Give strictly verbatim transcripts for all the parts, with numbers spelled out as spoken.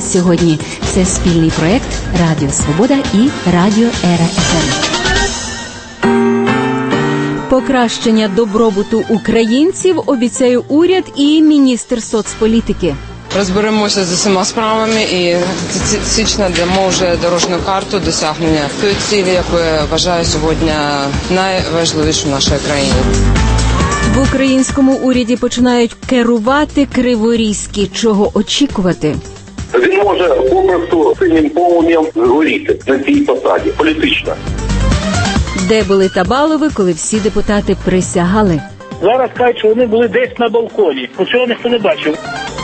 сьогодні. Це спільний проєкт Радіо Свобода і Радіо Ера еф ем. Покращення добробуту українців обіцяє уряд і міністр соцполітики. Розберемося з усіма справами і січня дамо вже дорожню карту досягнення тої цілі, яку я вважаю сьогодні найважливішою в нашій країні. В українському уряді починають керувати Криворізькі. Чого очікувати? Він може попросту синім полум'ям горіти на цій посаді, політично. Де були Табалови, коли всі депутати присягали? Зараз кажуть, що вони були десь на балконі. Цього ніхто не бачив.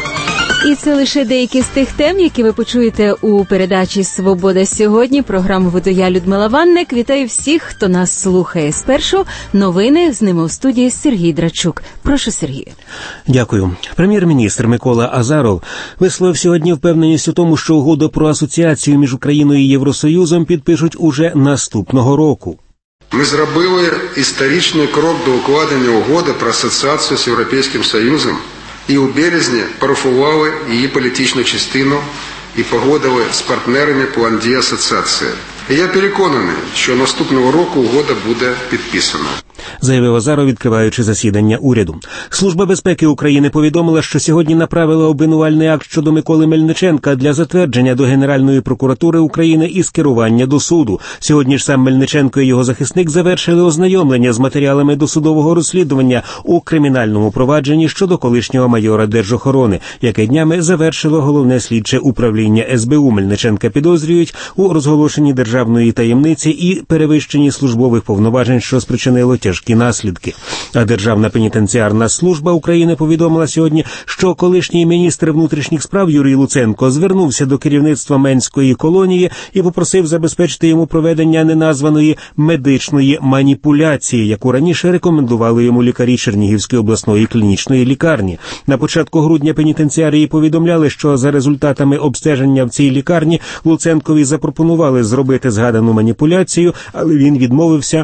І це лише деякі з тих тем, які ви почуєте у передачі «Свобода сьогодні». Програму веду я, Людмила Ванник. Вітаю всіх, хто нас слухає. Спершу новини, з ними у студії Сергій Драчук. Прошу, Сергію. Дякую. Прем'єр-міністр Микола Азаров висловив сьогодні впевненість у тому, що угоду про асоціацію між Україною і Євросоюзом підпишуть уже наступного року. Ми зробили історичний крок до укладення угоди про асоціацію з Європейським Союзом і у березні парафували її політичну частину і погодили з партнерами план дій асоціації. І я переконаний, що наступного року угода буде підписана. Заявив Азаров, відкриваючи засідання уряду. Служба безпеки України повідомила, що сьогодні направила обвинувальний акт щодо Миколи Мельниченка для затвердження до Генеральної прокуратури України і скерування до суду. Сьогодні ж сам Мельниченко і його захисник завершили ознайомлення з матеріалами досудового розслідування у кримінальному провадженні щодо колишнього майора Держохорони, яке днями завершило головне слідче управління ес бе у. Мельниченка підозрюють у розголошенні державної таємниці і перевищенні службових повноважень, що спричинило тяжкі наслідки. А Державна пенітенціарна служба України повідомила сьогодні, що колишній міністр внутрішніх справ Юрій Луценко звернувся до керівництва Менської колонії і попросив забезпечити йому проведення неназваної медичної маніпуляції, яку раніше рекомендували йому лікарі Чернігівської обласної клінічної лікарні. На початку грудня пенітенціарії повідомляли, що за результатами обстеження в цій лікарні Луценкові запропонували зробити згадану маніпуляцію, але він відмовився.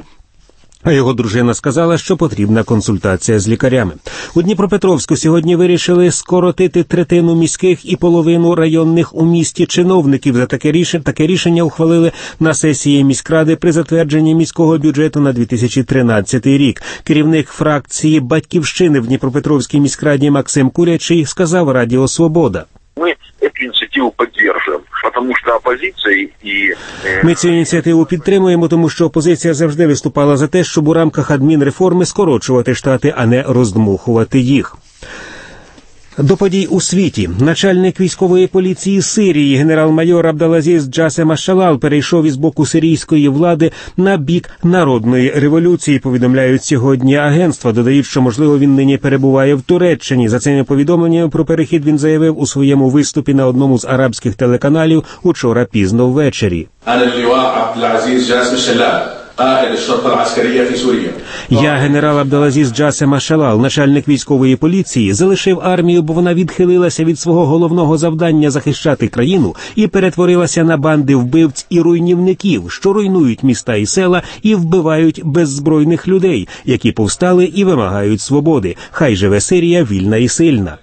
А його дружина сказала, що потрібна консультація з лікарями. У Дніпропетровську сьогодні вирішили скоротити третину міських і половину районних у місті чиновників. За таке рішення, таке рішення ухвалили на сесії міськради при затвердженні міського бюджету на дві тисячі тринадцятий рік. Керівник фракції «Батьківщини» в Дніпропетровській міськраді Максим Курячий сказав Радіо Свобода. Ми цю ініціативу підтримуємо, тому що опозиція і... Ми цю ініціативу підтримуємо, тому що опозиція завжди виступала за те, щоб у рамках адмінреформи скорочувати штати, а не роздмухувати їх. До подій у світі. Начальник військової поліції Сирії генерал-майор Абдалазіз Джасем Аш-Шалал перейшов із боку сирійської влади на бік народної революції, повідомляють сьогодні агентства. Додають, що, можливо, він нині перебуває в Туреччині. За цими повідомленнями про перехід він заявив у своєму виступі на одному з арабських телеканалів учора пізно ввечері. Я, генерал Абдалазіз Джасем Аш-Шалал, начальник військової поліції, залишив армію, бо вона відхилилася від свого головного завдання захищати країну і перетворилася на банди вбивць і руйнівників, що руйнують міста і села і вбивають беззбройних людей, які повстали і вимагають свободи. Хай живе Сирія вільна і сильна.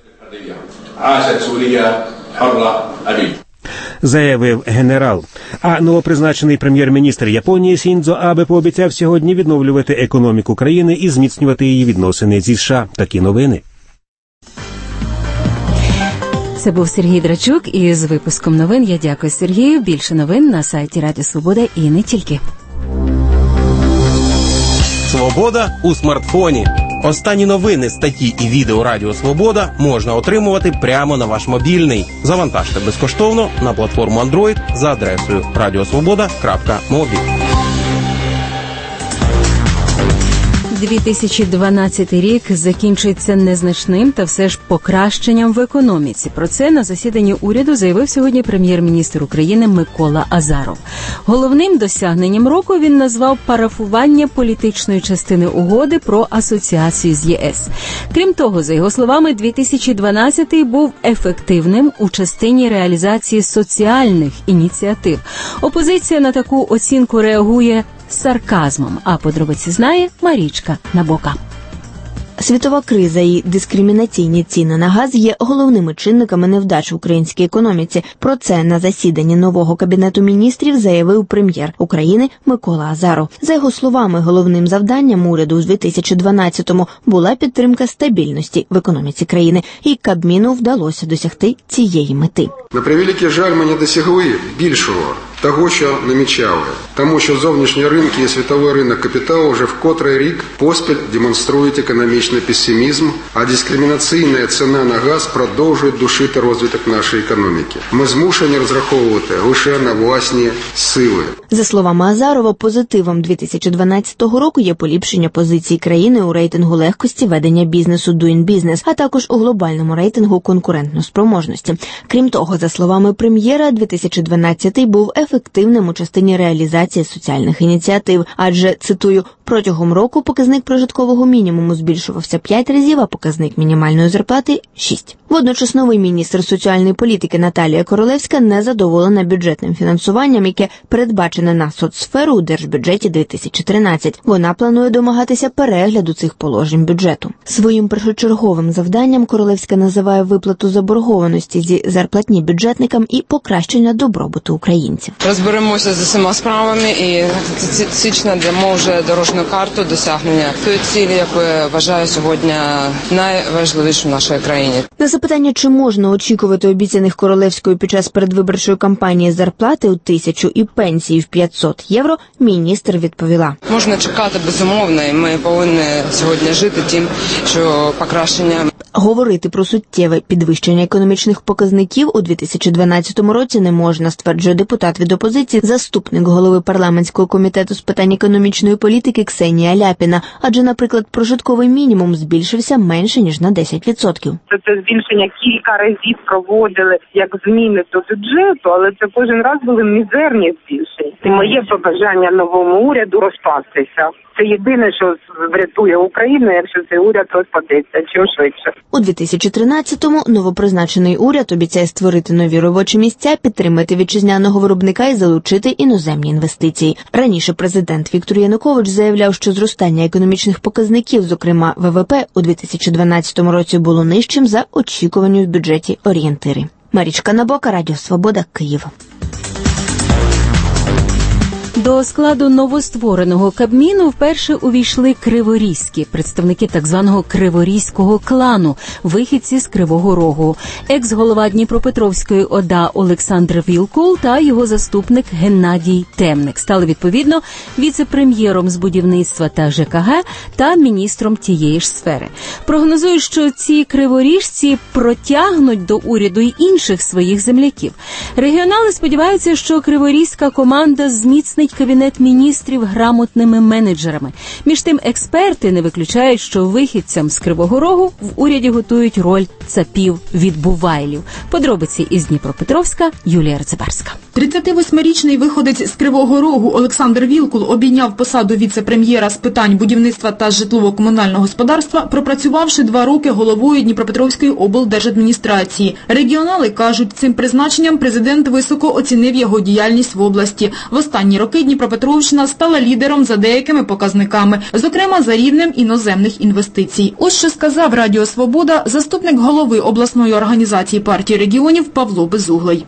Заявив генерал. А новопризначений прем'єр-міністр Японії Сіндзо Абе пообіцяв сьогодні відновлювати економіку країни і зміцнювати її відносини зі США. Такі новини. Це був Сергій Драчук із випуском новин. Я дякую Сергію. Більше новин на сайті Радіо Свобода і не тільки. Свобода у смартфоні. Останні новини, статті і відео Радіо Свобода можна отримувати прямо на ваш мобільний. Завантажте безкоштовно на платформу Android за адресою радіосвобода крапка мобі. дві тисячі дванадцятий рік закінчується незначним та все ж покращенням в економіці. Про це на засіданні уряду заявив сьогодні прем'єр-міністр України Микола Азаров. Головним досягненням року він назвав парафування політичної частини угоди про асоціацію з ЄС. Крім того, за його словами, дві тисячі дванадцятий був ефективним у частині реалізації соціальних ініціатив. Опозиція на таку оцінку реагує з сарказмом, а подробиці знає Марічка Набока. Світова криза і дискримінаційні ціни на газ є головними чинниками невдач в українській економіці. Про це на засіданні нового Кабінету міністрів заявив прем'єр України Микола Азаров. За його словами, головним завданням уряду у дві тисячі дванадцятому була підтримка стабільності в економіці країни, і Кабміну вдалося досягти цієї мети. На превеликий жаль, ми не досягли більшого того, що намічали. Тому що зовнішні ринки і світовий ринок капіталу вже в котрий рік поспіль демонструють економічний песимізм, а дискримінаційна ціна на газ продовжує душити розвиток нашої економіки. Ми змушені розраховувати лише на власні сили. За словами Азарова, позитивом дві тисячі дванадцятого року є поліпшення позицій країни у рейтингу легкості ведення бізнесу Doing Business, а також у глобальному рейтингу конкурентноспроможності. Крім того, за словами прем'єра, дві тисячі дванадцятий був ефективним у частині реалізації соціальних ініціатив, адже, цитую, протягом року показник прожиткового мінімуму збільшувався п'ять разів, а показник мінімальної зарплати – шість. Водночас новий міністр соціальної політики Наталія Королевська не задоволена бюджетним фінансуванням, яке передбачене на соцсферу у держбюджеті дві тисячі тринадцятого. Вона планує домагатися перегляду цих положень бюджету. Своїм першочерговим завданням Королевська називає виплату заборгованості зі зарплатні бюджетникам і покращення добробуту українців. Розберемося з усіма справами, і січня дамо вже дорожню карту досягнення тої цілі, яку я вважаю сьогодні найважливішою в нашій країні. На запитання, чи можна очікувати обіцяних Королевською під час передвиборчої кампанії зарплати у тисячу і пенсії в п'ятсот євро, міністр відповіла. Можна чекати безумовно, і ми повинні сьогодні жити тим, що покращення. Говорити про суттєве підвищення економічних показників у дві тисячі дванадцятому році не можна, стверджує депутат від опозиції, заступник голови парламентського комітету з питань економічної політики Ксенія Ляпіна. Адже, наприклад, прожитковий мінімум збільшився менше, ніж на десять відсотків. Це, це збільшення кілька разів проводили як зміни до бюджету, але це кожен раз були мізерні збільшення. І моє побажання новому уряду розпастися. Це єдине, що врятує Україну, якщо цей уряд розпадеться чим швидше. У дві тисячі тринадцятому новопризначений уряд обіцяє створити нові робочі місця, підтримати вітчизняного виробника і залучити іноземні інвестиції. Раніше президент Віктор Янукович заявляв, що зростання економічних показників, зокрема ВВП, у дві тисячі дванадцятому році було нижчим за очікувані в бюджеті орієнтири. Марічка Набока, Радіо Свобода, Київ. До складу новоствореного Кабміну вперше увійшли криворізькі представники так званого криворізького клану, вихідці з Кривого Рогу. Екс-голова Дніпропетровської ОДА Олександр Вілкул та його заступник Геннадій Темник стали відповідно віце-прем'єром з будівництва та ЖКГ та міністром тієї ж сфери. Прогнозують, що ці криворіжці протягнуть до уряду й інших своїх земляків. Регіонали сподіваються, що криворізька команда зміцнить Кабінет міністрів грамотними менеджерами. Між тим, експерти не виключають, що вихідцям з Кривого Рогу в уряді готують роль цапів-відбувайлів. Подробиці із Дніпропетровська, Юлія Рецебарська. тридцятивосьмирічний виходець з Кривого Рогу Олександр Вілкул обійняв посаду віце-прем'єра з питань будівництва та житлово-комунального господарства, пропрацювавши два роки головою Дніпропетровської облдержадміністрації. Регіонали кажуть, цим призначенням президент високо оцінив його діяльність в області. В останні роки Дніпропетровщина стала лідером за деякими показниками, зокрема за рівнем іноземних інвестицій. Ось що сказав Радіо Свобода заступник голови обласної організації партії регіонів Павло Безуглий.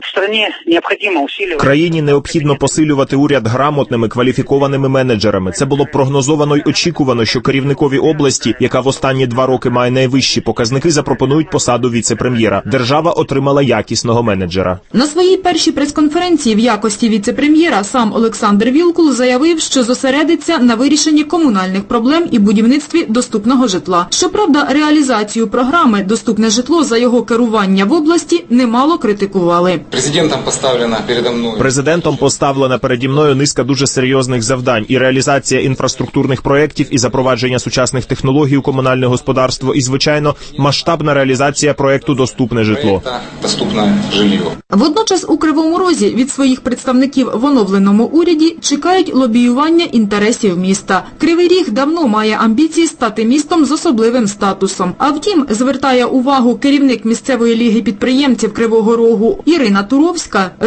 Країні необхідно посилювати уряд грамотними, кваліфікованими менеджерами. Це було прогнозовано й очікувано, що керівникові області, яка в останні два роки має найвищі показники, запропонують посаду віце-прем'єра. Держава отримала якісного менеджера. На своїй першій прес-конференції в якості віце-прем'єра сам Олександр Вілкул заявив, що зосередиться на вирішенні комунальних проблем і будівництві доступного житла. Щоправда, реалізацію програми «Доступне житло» за його керування в області немало критикували. Президентом поставлена передо мною. Президентом поставлена переді мною низка дуже серйозних завдань. І реалізація інфраструктурних проєктів, і запровадження сучасних технологій у комунальне господарство, і, звичайно, масштабна реалізація проєкту «Доступне житло». Доступне житло. Водночас у Кривому Розі від своїх представників в оновленому уряді чекають лобіювання інтересів міста. Кривий Ріг давно має амбіції стати містом з особливим статусом. А втім, звертає увагу керівник місцевої ліги підприємців Кривого Рогу Ірина Туровська, земляки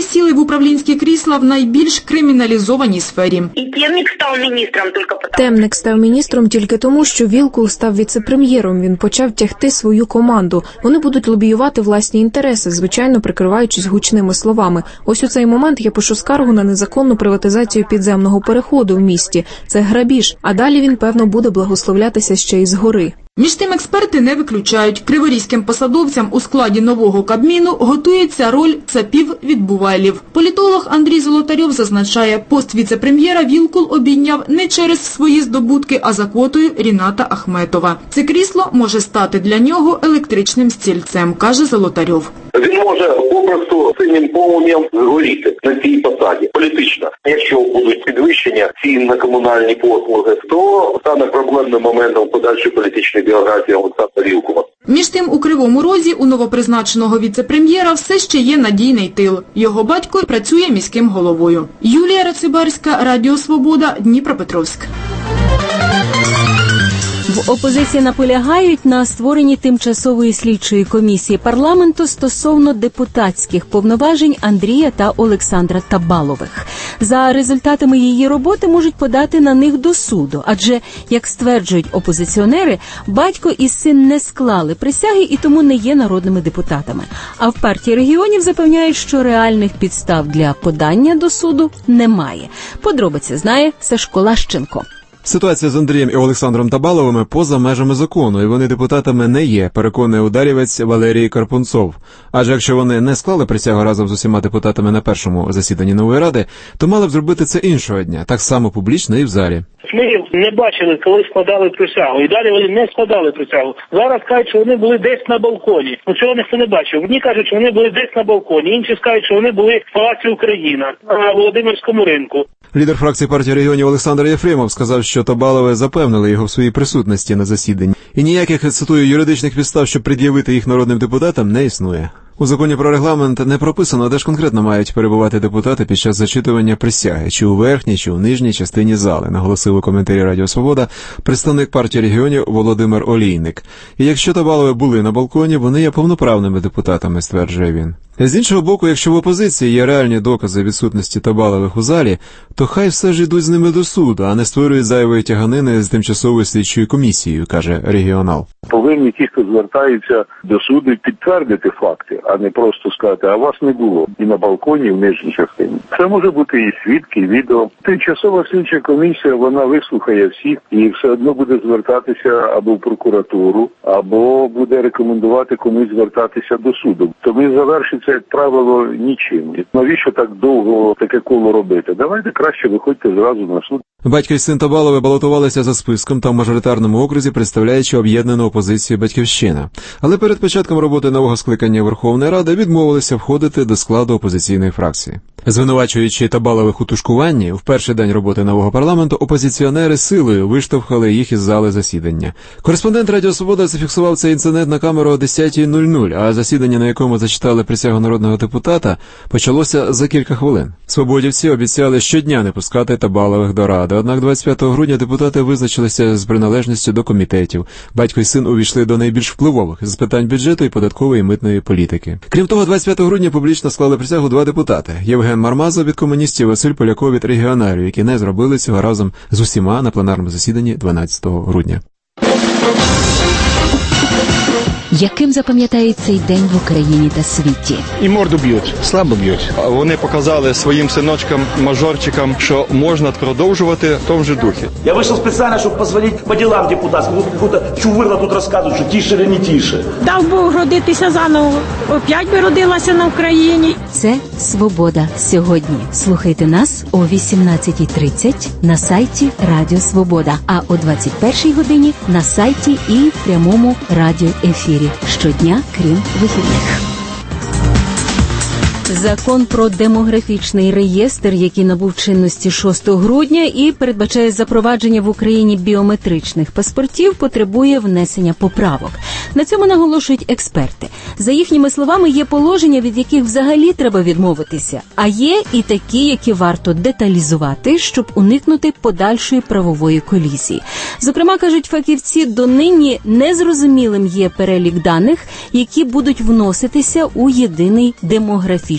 сіли в управлінські крісла в найбільш криміналізованій сфері. І Темник став міністром тільки тому. Темник став міністром тільки тому, що Вілкул став віце-прем'єром. Він почав тягти свою команду. Вони будуть лобіювати власні інтереси, звичайно, прикриваючись гучними словами. Ось у цей момент я пишу скаргу на незаконну приватизацію підземного переходу в місті. Це грабіж, а далі він, певно, буде благословлятися ще й згори. Між тим експерти не виключають, криворізьким посадовцям у складі нового Кабміну готується роль цапів від бувайлів. Політолог Андрій Золотарьов зазначає, пост віце-прем'єра Вілкул обійняв не через свої здобутки, а за квотою Ріната Ахметова. Це крісло може стати для нього електричним стільцем, каже Золотарьов. Він може попросту синім полум'ям згоріти на цій посаді політично. Якщо будуть підвищення цін на комунальні послуги, то стане проблемним моментом подальшої політичної біографії Олександра Вілкула. Між тим, у Кривому Розі у новопризначеного віце-прем'єра все ще є надійний тил. Його батько працює міським головою. Юлія Рацибарська, Радіо Свобода, Дніпропетровськ. В опозиції наполягають на створенні тимчасової слідчої комісії парламенту стосовно депутатських повноважень Андрія та Олександра Табалових. За результатами її роботи можуть подати на них до суду, адже, як стверджують опозиціонери, батько і син не склали присяги і тому не є народними депутатами. А в партії регіонів запевняють, що реальних підстав для подання до суду немає. Подробиці знає Сашко Лащенко. Ситуація з Андрієм і Олександром Табаловими поза межами закону, і вони депутатами не є, переконує ударівець Валерій Карпунцов. Адже якщо вони не склали присягу разом з усіма депутатами на першому засіданні нової ради, то мали б зробити це іншого дня, так само публічно і в залі. Ми не бачили, коли складали присягу. І далі вони не складали присягу. Зараз кажуть, що вони були десь на балконі. Ну цього ніхто не бачив. Одні кажуть, що вони були десь на балконі, інші скажуть, що вони були в Палаці Україна на Володимирському ринку. Лідер фракції партії регіонів Олександр Єфремов сказав, що Табалови запевнили його в своїй присутності на засіданні. І ніяких, цитую, юридичних підстав, щоб пред'явити їх народним депутатам, не існує. У законі про регламент не прописано, де ж конкретно мають перебувати депутати під час зачитування присяги, чи у верхній, чи у нижній частині зали, наголосив у коментарі Радіо Свобода представник партії регіонів Володимир Олійник. І якщо Табалови були на балконі, вони є повноправними депутатами, стверджує він. З іншого боку, якщо в опозиції є реальні докази відсутності Табалових у залі, то хай все ж йдуть з ними до суду, а не створюють зайвої тяганини з тимчасовою слідчою комісією, каже регіонал. Повинні ті, хто звертаються до суду, підтвердити факти, а не просто сказати, а вас не було і на балконі, і в нижній частині. Це може бути і свідки, і відео. Тимчасова слідча комісія, вона вислухає всіх і все одно буде звертатися або в прокуратуру, або буде рекомендувати комусь звертатися до суду. Тому завершиться, як правило, нічим. Навіщо так довго таке коло робити? Давайте краще виходьте зразу на суд. Батько і син Табалови балотувалися за списком та в мажоритарному окрузі, представляючи об'єднану опозицію «Батьківщина». Але перед початком роботи нового скликання Верховної Ради відмовилися входити до складу опозиційної фракції. Звинувачуючи Табалових у тушкуванні, в перший день роботи нового парламенту опозиціонери силою виштовхали їх із зали засідання. Кореспондент Радіо Свобода зафіксував цей інцидент на камеру о десятій нуль нуль, а засідання, на якому зачитали присягу народного депутата, почалося за кілька хвилин. Свободівці обіцяли щодня не пускати Табалових до Ради. Однак двадцять п'ятого грудня депутати визначилися з приналежністю до комітетів. Батько і син увійшли до найбільш впливових з питань бюджету і податкової і митної політики. Крім того, двадцять п'ятого грудня публічно склали присягу два депутати – Євген Мармазов від комуністів, Василь Поляков від регіоналів, які не зробили цього разом з усіма на пленарному засіданні дванадцятого грудня. Яким запам'ятає цей день в Україні та світі? І морду б'ють, слабо б'ють. Вони показали своїм синочкам, мажорчикам, що можна продовжувати в тому же духі. Я вийшов спеціально, щоб позвонити по ділам депутатським. Тут якусь чувирла тут розказують, що тіше чи не тіше. Дав Бог родитися заново. Опять би родилася на Україні. Це «Свобода сьогодні». Слухайте нас о вісімнадцятій тридцять на сайті Радіо Свобода, а о двадцять першій годині на сайті і в прямому радіоефірі. Щодня, крім вихідних. Закон про демографічний реєстр, який набув чинності шостого грудня і передбачає запровадження в Україні біометричних паспортів, потребує внесення поправок. На цьому наголошують експерти. За їхніми словами, є положення, від яких взагалі треба відмовитися, а є і такі, які варто деталізувати, щоб уникнути подальшої правової колізії. Зокрема, кажуть фахівці, донині незрозумілим є перелік даних, які будуть вноситися у єдиний демографічний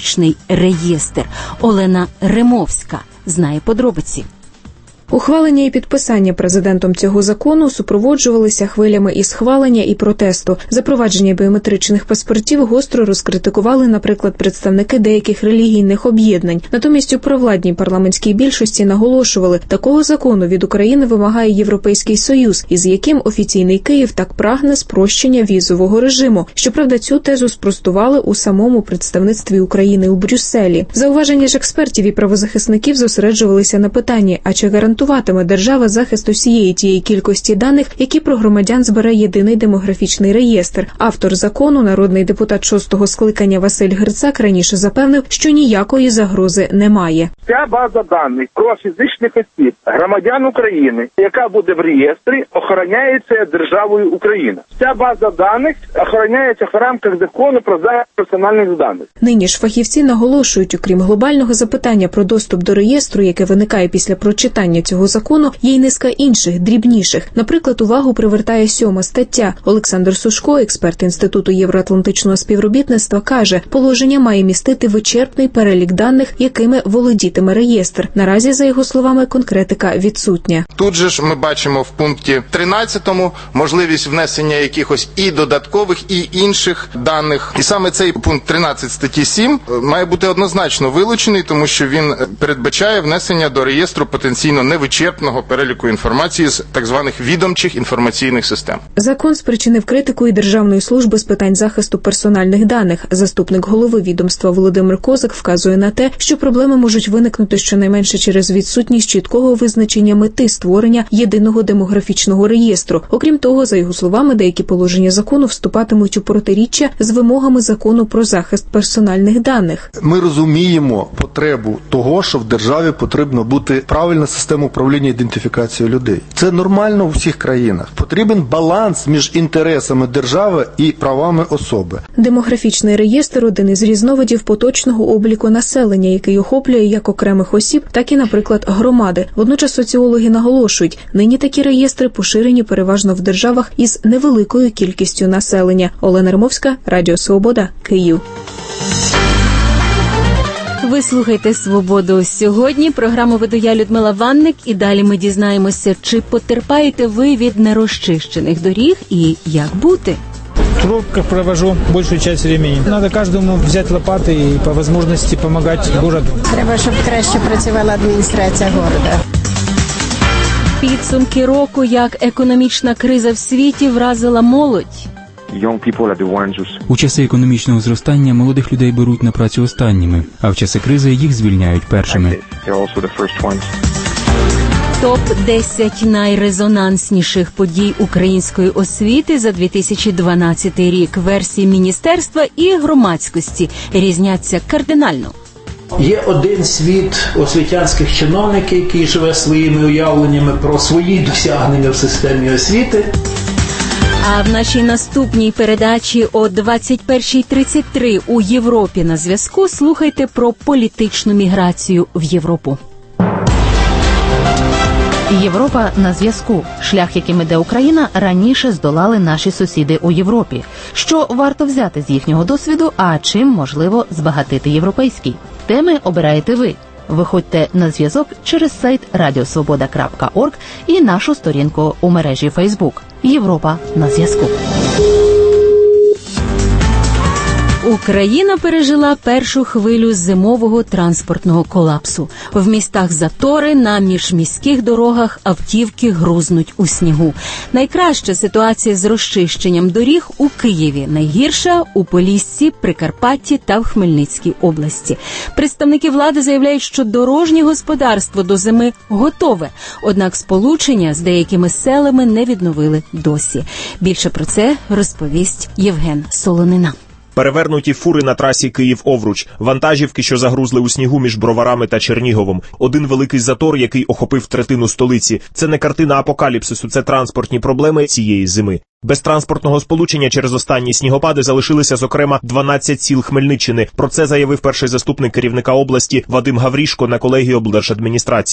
біометричний реєстр. Олена Римовська знає подробиці. Ухвалення і підписання президентом цього закону супроводжувалися хвилями і схвалення, і протесту. Запровадження біометричних паспортів гостро розкритикували, наприклад, представники деяких релігійних об'єднань. Натомість у провладній парламентській більшості наголошували, такого закону від України вимагає Європейський Союз, із яким офіційний Київ так прагне спрощення візового режиму. Щоправда, цю тезу спростували у самому представництві України у Брюсселі. Зауваження ж експертів і правозахисників зосереджувалися на питанні, а чи гарантує гарантуватиме держава захист усієї тієї кількості даних, які про громадян збере єдиний демографічний реєстр. Автор закону, народний депутат шостого скликання Василь Грицак, раніше запевнив, що ніякої загрози немає. Ця база даних про фізичних осіб, громадян України, яка буде в реєстрі, охороняється державою Україна. Ця база даних охороняється в рамках закону про захист персональних даних. Нині ж фахівці наголошують, окрім глобального запитання про доступ до реєстру, яке виникає після прочитання цього закону, є й низка інших, дрібніших. Наприклад, увагу привертає сьома стаття. Олександр Сушко, експерт Інституту євроатлантичного співробітництва, каже, положення має містити вичерпний перелік даних, якими володітиме реєстр. Наразі, за його словами, конкретика відсутня. Тут же ж ми бачимо в пункті тринадцятому можливість внесення якихось і додаткових, і інших даних. І саме цей пункт тринадцять статті сім має бути однозначно вилучений, тому що він передбачає внесення до реєстру потенційно невичерпного переліку інформації з так званих відомчих інформаційних систем. Закон спричинив критику і Державної служби з питань захисту персональних даних. Заступник голови відомства Володимир Козак вказує на те, що проблеми можуть виникнути щонайменше через відсутність чіткого визначення мети створення єдиного демографічного реєстру. Окрім того, за його словами, деякі положення закону вступатимуть у протиріччя з вимогами закону про захист персональних даних. Ми розуміємо потребу того, що в державі потрібно бути правильна система управління ідентифікацією людей. Це нормально у всіх країнах. Потрібен баланс між інтересами держави і правами особи. Демографічний реєстр – один із різновидів поточного обліку населення, який охоплює як окремих осіб, так і, наприклад, громади. Водночас соціологи наголошують, нині такі реєстри поширені переважно в державах із невеликою кількістю населення. Олена Римовська, Радіо Свобода, Київ. Ви слухайте «Свободу» сьогодні. Програму веду я, Людмила Ванник, і далі ми дізнаємося, чи потерпаєте ви від нерозчищених доріг і як бути. В пробках провожу большую часть времени. Надо каждому взять лопаты и по возможности помогать городу. Треба, щоб краще працювала адміністрація города. Підсумки року, як економічна криза в світі вразила молодь. У часи економічного зростання молодих людей беруть на працю останніми, а в часи кризи їх звільняють першими. Топ десять найрезонансніших подій української освіти за дві тисячі дванадцятий рік. Версії міністерства і громадськості різняться кардинально. Є один світ освітянських чиновників, який живе своїми уявленнями про свої досягнення в системі освіти. А в нашій наступній передачі о двадцять першій тридцять три у Європі на зв'язку слухайте про політичну міграцію в Європу. Європа на зв'язку. Шлях, яким іде Україна, раніше здолали наші сусіди у Європі. Що варто взяти з їхнього досвіду, а чим можливо збагатити європейський? Теми обираєте ви. Виходьте на зв'язок через сайт радіосвобода крапка орг і нашу сторінку у мережі Фейсбук. Європа на зв'язку. Україна пережила першу хвилю зимового транспортного колапсу. В містах затори, на міжміських дорогах автівки грузнуть у снігу. Найкраща ситуація з розчищенням доріг у Києві, найгірша у Поліссі, Прикарпатті та в Хмельницькій області. Представники влади заявляють, що дорожнє господарство до зими готове, однак сполучення з деякими селами не відновили досі. Більше про це розповість Євген Солонина. Перевернуті фури на трасі Київ-Овруч, вантажівки, що загрузли у снігу між Броварами та Черніговом, один великий затор, який охопив третину столиці. Це не картина апокаліпсису, це транспортні проблеми цієї зими. Без транспортного сполучення через останні снігопади залишилися, зокрема, дванадцять сіл Хмельниччини. Про це заявив перший заступник керівника області Вадим Гаврішко на колегії облдержадміністрації.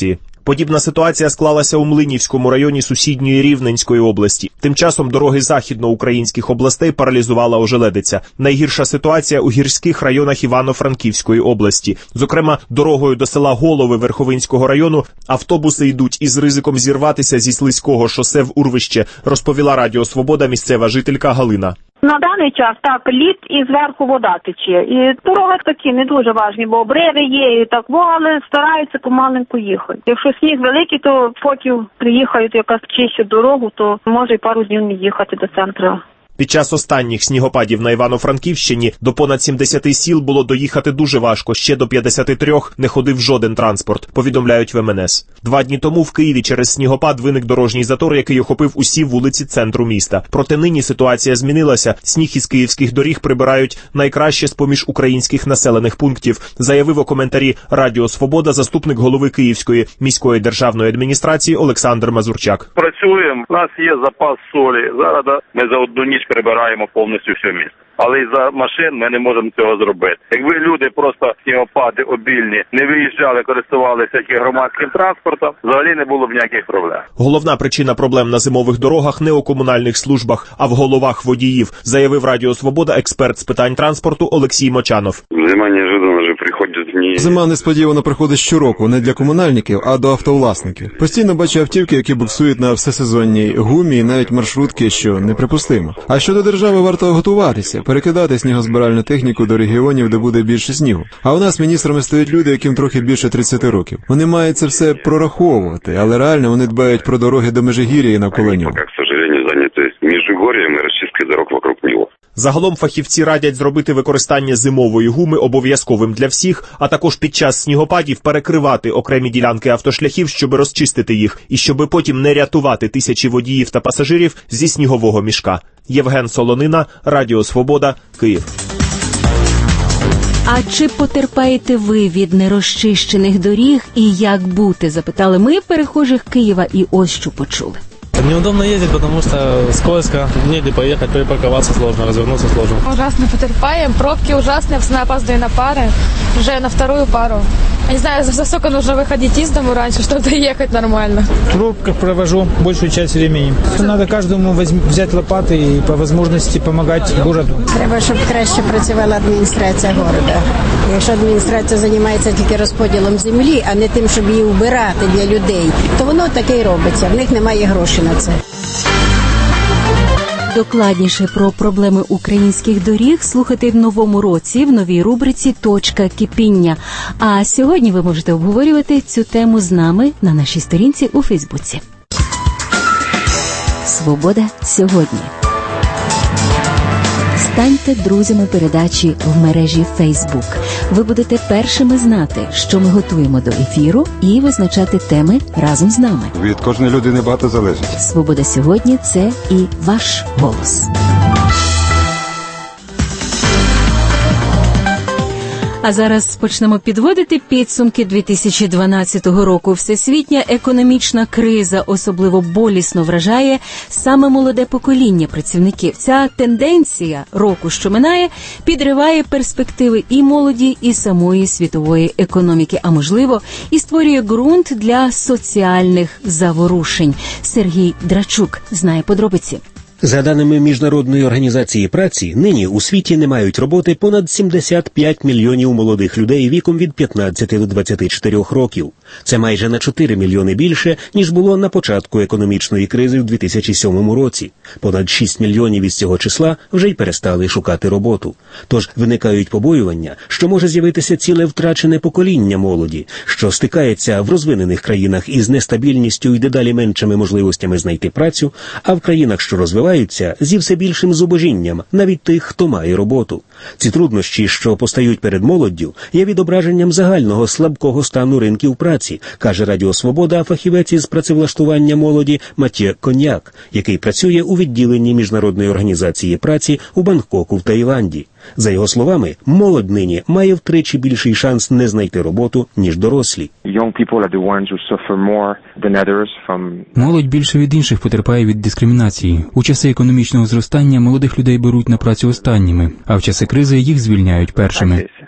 Подібна ситуація склалася у Млинівському районі сусідньої Рівненської області. Тим часом дороги західноукраїнських областей паралізувала ожеледиця. Найгірша ситуація у гірських районах Івано-Франківської області. Зокрема, дорогою до села Голови Верховинського району автобуси йдуть із ризиком зірватися зі слизького шосе в урвище, розповіла Радіо Свобода місцева жителька Галина. На даний час так, лід і зверху вода тече. І дороги такі не дуже важні, бо обриви є і так, але стараються помаленьку їхати. Якщо сніг великий, то поки приїхають якась чищу дорогу, то може й пару днів не їхати до центру. Під час останніх снігопадів на Івано-Франківщині до понад сімдесяти сіл було доїхати дуже важко, ще до п'ятдесяти трьох не ходив жоден транспорт, повідомляють в ем ен ес. Два дні тому в Києві через снігопад виник дорожній затор, який охопив усі вулиці центру міста. Проте нині ситуація змінилася. Сніг із київських доріг прибирають найкраще з-поміж українських населених пунктів, заявив у коментарі Радіо Свобода заступник голови Київської міської державної адміністрації Олександр Мазурчак. Працюємо, у нас є запас солі. Зараз ми за одну ніч прибираємо повністю все місто. Але із-за машин ми не можемо цього зробити. Якби люди просто снігопади обільні не виїжджали, користувалися громадським транспортом, взагалі не було б ніяких проблем. Головна причина проблем на зимових дорогах не у комунальних службах, а в головах водіїв, заявив Радіо Свобода експерт з питань транспорту Олексій Мочанов. Зима неожиданно вже приходить не... Зима несподівано приходить щороку, не для комунальників, а до автовласників. Постійно бачу автівки, які буксують на всесезонній гумі і навіть маршрутки, що неприпустимо. А щодо держави варто готуватися, перекидати снігозбиральну техніку до регіонів, де буде більше снігу. А у нас міністрами стоять люди, яким трохи більше тридцяти років. Вони мають це все прораховувати, але реально вони дбають про дороги до Межигір'я і навколо нього. Поки, к сожалению, зайняті Межигор'ям і розчисткою дорог вокруг нього. Загалом фахівці радять зробити використання зимової гуми обов'язковим для всіх, а також під час снігопадів перекривати окремі ділянки автошляхів, щоб розчистити їх, і щоб потім не рятувати тисячі водіїв та пасажирів зі снігового мішка. Євген Солонина, Радіо Свобода, Київ. А чи потерпаєте ви від нерозчищених доріг і як бути, запитали ми перехожих Києва, і ось що почули. Неудобно ездить, потому что скользко, негде поехать, перепарковаться сложно, развернуться сложно. Ужасно потерпаем, пробки ужасные, я опаздываю на пары, уже на вторую пару. Я не знаю, за сколько нужно выходить из дому раньше, чтобы доехать нормально. В пробках провожу большую часть времени. Надо каждому взять лопаты и по возможности помогать городу. Треба, щоб краще працювала адміністрація города. Якщо адміністрація займається тільки розподілом землі, а не тим, щоб її убирати для людей, то воно таке й робиться. В них немає грошей на це. Докладніше про проблеми українських доріг слухайте в новому році в новій рубриці «Точка кипіння». А сьогодні ви можете обговорювати цю тему з нами на нашій сторінці у Фейсбуці. Свобода сьогодні. Станьте друзями передачі в мережі Facebook. Ви будете першими знати, що ми готуємо до ефіру, і визначати теми разом з нами. Від кожної людини багато залежить. Свобода сьогодні – це і ваш голос. А зараз почнемо підводити підсумки дві тисячі дванадцятого року. Всесвітня економічна криза особливо болісно вражає саме молоде покоління працівників. Ця тенденція року, що минає, підриває перспективи і молоді, і самої світової економіки, а можливо, і створює ґрунт для соціальних заворушень. Сергій Драчук знає подробиці. За даними Міжнародної організації праці, нині у світі не мають роботи понад сімдесят п'ять мільйонів молодих людей віком від п'ятнадцяти до двадцяти чотирьох років. Це майже на чотири мільйони більше, ніж було на початку економічної кризи в дві тисячі сьомому році. Понад шість мільйонів із цього числа вже й перестали шукати роботу. Тож виникають побоювання, що може з'явитися ціле втрачене покоління молоді, що стикається в розвинених країнах із нестабільністю і дедалі меншими можливостями знайти працю, а в країнах, що розвиваються, зі все більшим зубожінням навіть тих, хто має роботу. Ці труднощі, що постають перед молоддю, є відображенням загального слабкого стану ринків праці, каже Радіо Свобода фахівець із працевлаштування молоді Матє Коньяк, який працює у відділенні Міжнародної організації праці у Бангкоку в Таїланді. За його словами, молодь нині має втричі більший шанс не знайти роботу, ніж дорослі. Молодь більше від інших потерпає від дискримінації. У часи економічного зростання молодих людей беруть на працю останніми, а в часи кризи їх звільняють першими.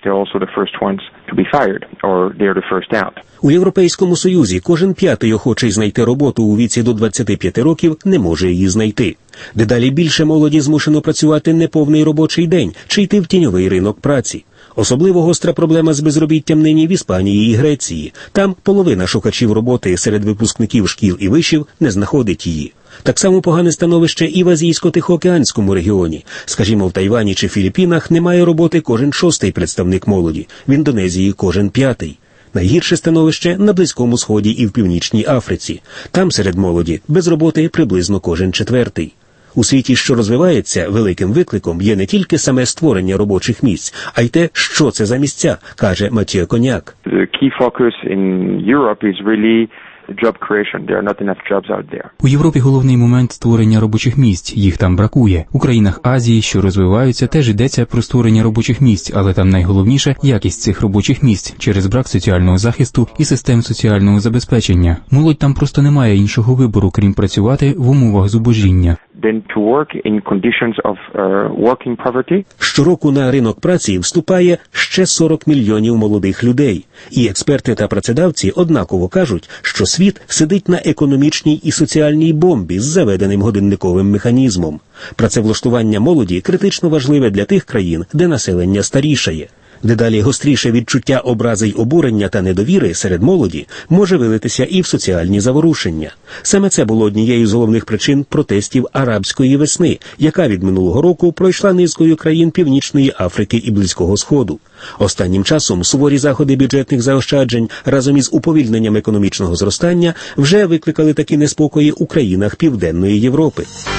they're also the first ones to be fired, or they're the first out. У Європейському Союзі кожен п'ятий охочий знайти роботу у віці до двадцяти п'яти років не може її знайти. Дедалі більше молоді змушено працювати неповний робочий день чи йти в тіньовий ринок праці. Особливо гостра проблема з безробіттям нині в Іспанії і Греції. Там половина шукачів роботи серед випускників шкіл і вишів не знаходить її. Так само погане становище і в Азійсько-Тихоокеанському регіоні. Скажімо, в Тайвані чи Філіппінах немає роботи кожен шостий представник молоді, в Індонезії кожен п'ятий. Найгірше становище на Близькому Сході і в Північній Африці. Там серед молоді без роботи приблизно кожен четвертий. У світі, що розвивається, великим викликом є не тільки саме створення робочих місць, а й те, що це за місця, каже Матьє Коняк. The key focus in Europe is really job creation. There are not enough jobs out there. У Європі головний момент створення робочих місць. Їх там бракує. У країнах Азії, що розвиваються, теж йдеться про створення робочих місць, але там найголовніше – якість цих робочих місць через брак соціального захисту і систем соціального забезпечення. Молодь там просто не має іншого вибору, крім працювати в умовах зубожіння. Then to work in conditions of uh, working poverty. Щороку на ринок праці вступає ще сорок мільйонів молодих людей. І експерти та працедавці однаково кажуть, що світ сидить на економічній і соціальній бомбі з заведеним годинниковим механізмом. Працевлаштування молоді критично важливе для тих країн, де населення старішає. Дедалі гостріше відчуття образи й обурення та недовіри серед молоді може вилитися і в соціальні заворушення. Саме це було однією з головних причин протестів арабської весни, яка від минулого року пройшла низкою країн Північної Африки і Близького Сходу. Останнім часом суворі заходи бюджетних заощаджень разом із уповільненням економічного зростання вже викликали такі неспокої у країнах Південної Європи.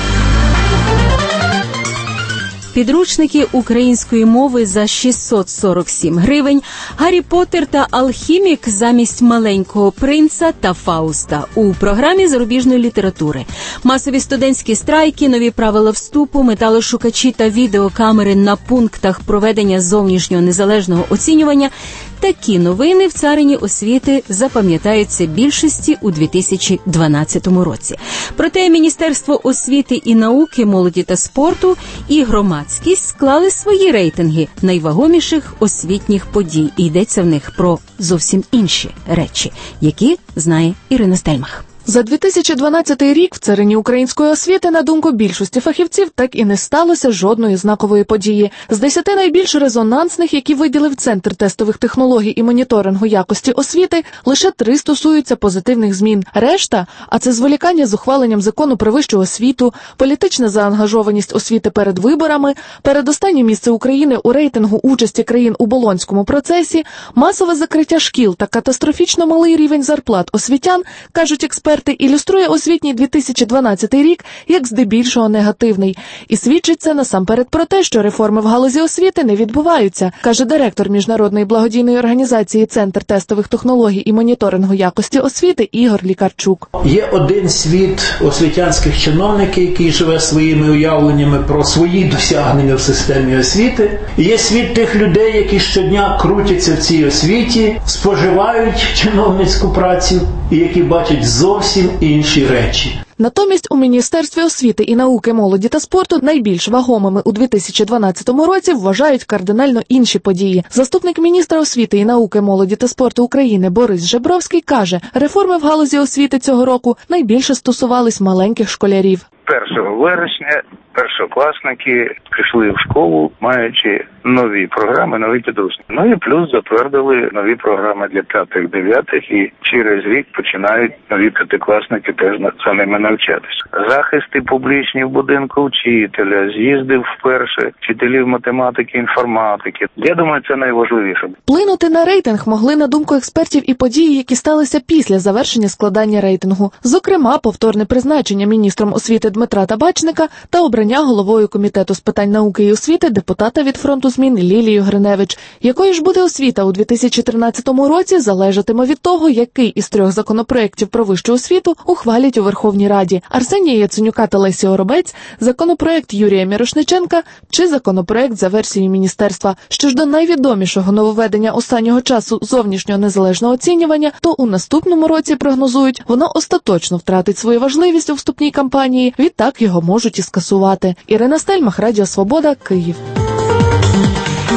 Підручники української мови за шістсот сорок сім гривень, Гаррі Поттер та Алхімік замість Маленького принца та Фауста у програмі зарубіжної літератури. Масові студентські страйки, нові правила вступу, металошукачі та відеокамери на пунктах проведення зовнішнього незалежного оцінювання – такі новини в царині освіти запам'ятаються більшості у дві тисячі дванадцятому році. Проте Міністерство освіти і науки, молоді та спорту і громадськість склали свої рейтинги найвагоміших освітніх подій. І йдеться в них про зовсім інші речі, які знає Ірина Стельмах. За дві тисячі дванадцятий рік в царині української освіти, на думку більшості фахівців, так і не сталося жодної знакової події. З десяти найбільш резонансних, які виділив Центр тестових технологій і моніторингу якості освіти, лише три стосуються позитивних змін. Решта, а це зволікання з ухваленням закону про вищу освіту, політична заангажованість освіти перед виборами, передостаннє місце України у рейтингу участі країн у Болонському процесі, масове закриття шкіл та катастрофічно малий рівень зарплат освітян, кажуть експерти, ілюструє освітній дві тисячі дванадцятий рік як здебільшого негативний. І свідчить це насамперед про те, що реформи в галузі освіти не відбуваються, каже директор міжнародної благодійної організації Центр тестових технологій і моніторингу якості освіти Ігор Лікарчук. Є один світ освітянських чиновників, який живе своїми уявленнями про свої досягнення в системі освіти. І є світ тих людей, які щодня крутяться в цій освіті, споживають чиновницьку працю і які бачать зовсім інші речі. Натомість у Міністерстві освіти і науки, молоді та спорту найбільш вагомими у дві тисячі дванадцятому році вважають кардинально інші події. Заступник міністра освіти і науки, молоді та спорту України Борис Жебровський каже, реформи в галузі освіти цього року найбільше стосувались маленьких школярів. першого вересня першокласники прийшли в школу, маючи нові програми, нові підручники. Ну і плюс затвердили нові програми для п'ятих, дев'ятих, і через рік починають нові п'ятикласники теж за ними навчатися. Захисти публічні в будинку вчителя, з'їздив вперше вчителів математики, інформатики. Я думаю, це найважливіше. Вплинути на рейтинг могли, на думку експертів, і події, які сталися після завершення складання рейтингу. Зокрема, повторне призначення міністром освіти Дмитра Табачника та обрання головою комітету з питань науки і освіти депутата від фронту змін Лілію Гриневич. Якою ж буде освіта у дві тисячі тринадцятому році, залежатиме від того, який із трьох законопроєктів про вищу освіту ухвалять у Верховній Раді. Арсенія Яценюка та Лесі Оробець, законопроєкт Юрія Мірошниченка чи законопроєкт за версією міністерства. Що ж до найвідомішого нововведення останнього часу зовнішнього незалежного оцінювання, то у наступному році, прогнозують, воно остаточно втратить свою важливість у вступній кампанії, відтак його можуть і скасувати. Ірина Стельмах, Радіо Свобода, Київ.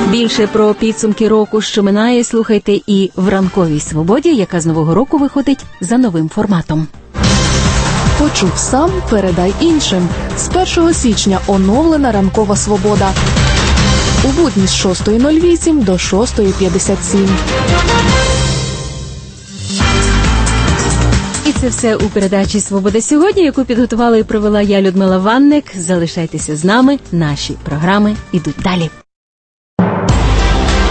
Більше про підсумки року, що минає, слухайте і в «Ранковій свободі», яка з нового року виходить за новим форматом. Почув сам, передай іншим. З першого січня оновлена «Ранкова свобода». У будні з шостої нуль вісім до шостої п'ятдесят сім. І це все у передачі «Свобода сьогодні», яку підготувала і провела я, Людмила Ванник. Залишайтеся з нами, наші програми ідуть далі.